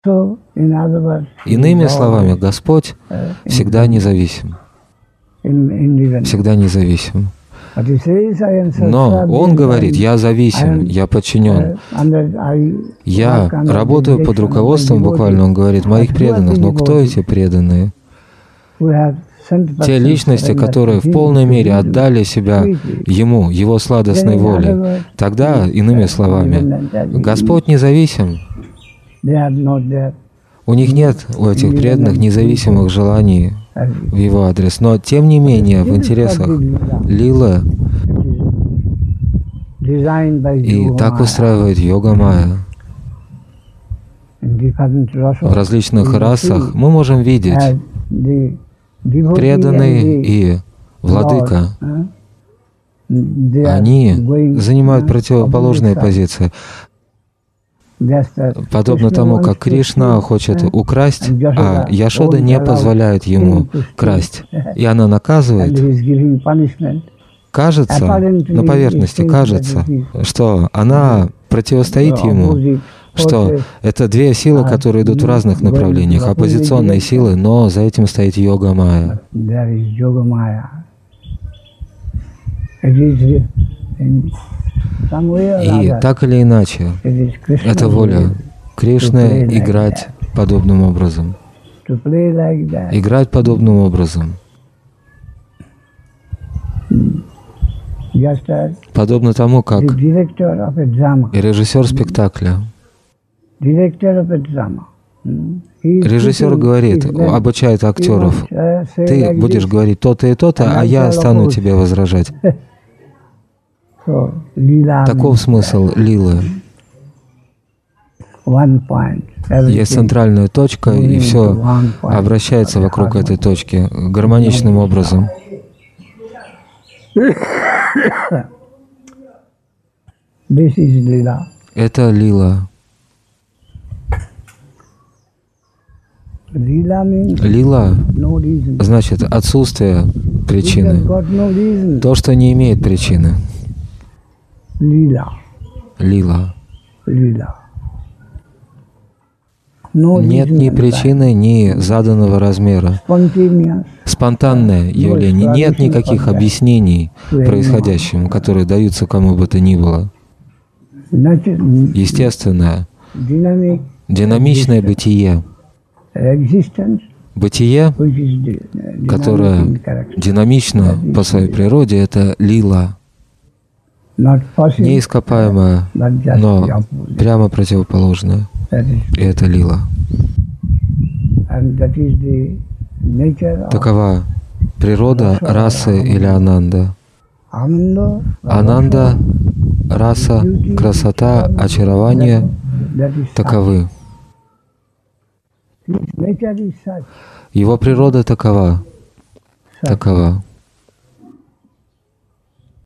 Иными словами, Господь всегда независим. Всегда независим. Но Он говорит: «Я зависим, я подчинен. Я работаю под руководством», буквально Он говорит, «моих преданных». Но кто эти преданные? Те личности, которые в полной мере отдали себя Ему, Его сладостной воле. Тогда, иными словами, Господь независим. У них нет, у этих преданных, независимых желаний в Его адрес. Но, тем не менее, в интересах лилы, и так устраивает Йога-майя. В различных расах мы можем видеть преданный и владыка. Они занимают противоположные позиции. Подобно тому, как Кришна хочет украсть, а Яшода не позволяет ему красть. И она наказывает. Кажется, на поверхности кажется, что она противостоит ему, что это две силы, которые идут в разных направлениях, оппозиционные силы, но за этим стоит Йога-майя. И так или иначе, это воля Кришны играть подобным образом. Играть подобным образом. Подобно тому, как режиссер спектакля. Режиссер говорит, обучает актеров: «Ты будешь говорить то-то и то-то, а я стану тебе возражать». Таков смысл лилы. Есть центральная точка, и все обращается вокруг этой точки гармоничным образом. Это лила. Лила значит отсутствие причины. То, что не имеет причины. Лила. Нет ни причины, ни заданного размера. Спонтанное явление. Нет никаких объяснений происходящему, которые даются кому бы то ни было. Естественное, динамичное бытие. Бытие, которое динамично по своей природе, это лила. Неископаемое, но прямо противоположное. И это лила. Такова природа расы или ананда. Ананда, раса, красота, очарование таковы. Его природа такова.